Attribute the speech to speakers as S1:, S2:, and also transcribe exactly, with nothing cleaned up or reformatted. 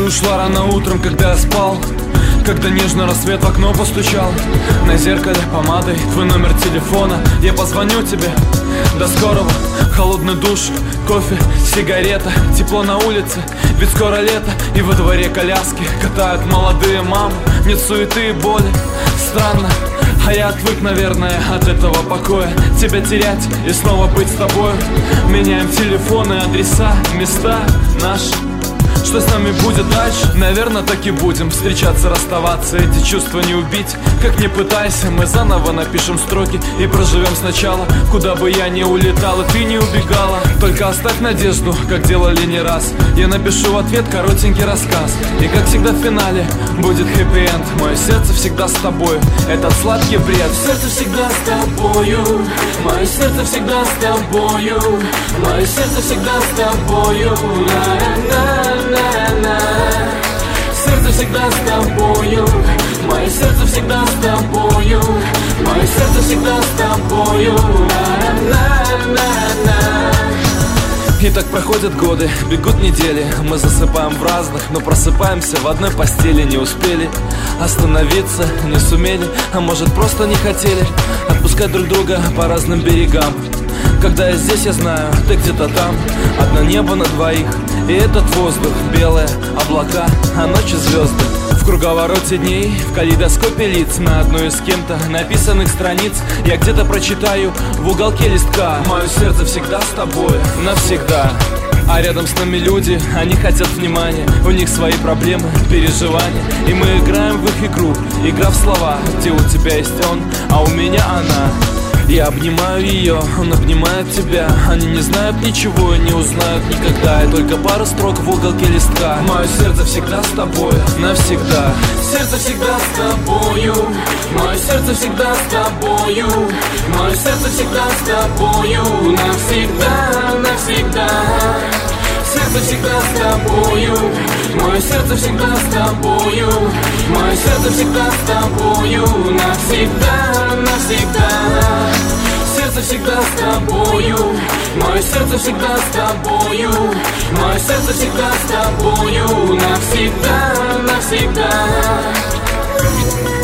S1: ушла рано утром, когда я спал, когда нежно рассвет в окно постучал. На зеркале помадой твой номер телефона. Я позвоню тебе, до скорого. Холодный душ, кофе, сигарета, тепло на улице, ведь скоро лето. И во дворе коляски катают молодые мамы. Нет суеты и боли, странно, а я отвык, наверное, от этого покоя. Тебя терять и снова быть с тобой. Меняем телефоны, адреса, места наши. Что с нами будет дальше? Наверное, так и будем встречаться, расставаться. Эти чувства не убить, как ни пытайся. Мы заново напишем строки и проживем сначала. Куда бы я ни улетал, и ты не убегала. Только оставь надежду, как делали не раз. Я напишу в ответ коротенький рассказ. И как всегда в финале будет хэппи-энд. Мое сердце всегда с тобою, этот сладкий бред.
S2: Сердце всегда с тобою, мое сердце всегда с тобою, мое сердце всегда с тобою. На-на-на. Сердце всегда с тобою, мое сердце всегда с тобою, мое сердце всегда с тобою. На-на-на-на.
S1: И так проходят годы, бегут недели. Мы засыпаем в разных, но просыпаемся в одной постели. Не успели остановиться, не сумели, а может просто не хотели отпускать друг друга по разным берегам. Когда я здесь, я знаю, ты где-то там. Одно небо на двоих, и этот воздух, белые облака, а ночи звезды. В круговороте дней, в калейдоскопе лиц, на одной из кем-то написанных страниц я где-то прочитаю в уголке листка: мое сердце всегда с тобой, навсегда. А рядом с нами люди, они хотят внимания. У них свои проблемы, переживания. И мы играем в их игру, игра в слова, где у тебя есть он, а у меня она. Я обнимаю ее, он обнимает тебя. Они не знают ничего и не узнают никогда. И только пара строк в уголке листка: мое сердце всегда с тобой, навсегда.
S2: Сердце всегда с тобою, мое сердце всегда с тобою, мое сердце всегда с тобою. Навсегда, навсегда. Сердце всегда с тобою, мое сердце всегда с тобою, мое сердце всегда с тобою. Навсегда, навсегда. Сердце всегда с тобою, мое сердце всегда с тобою, мое сердце всегда с тобою. Навсегда, навсегда.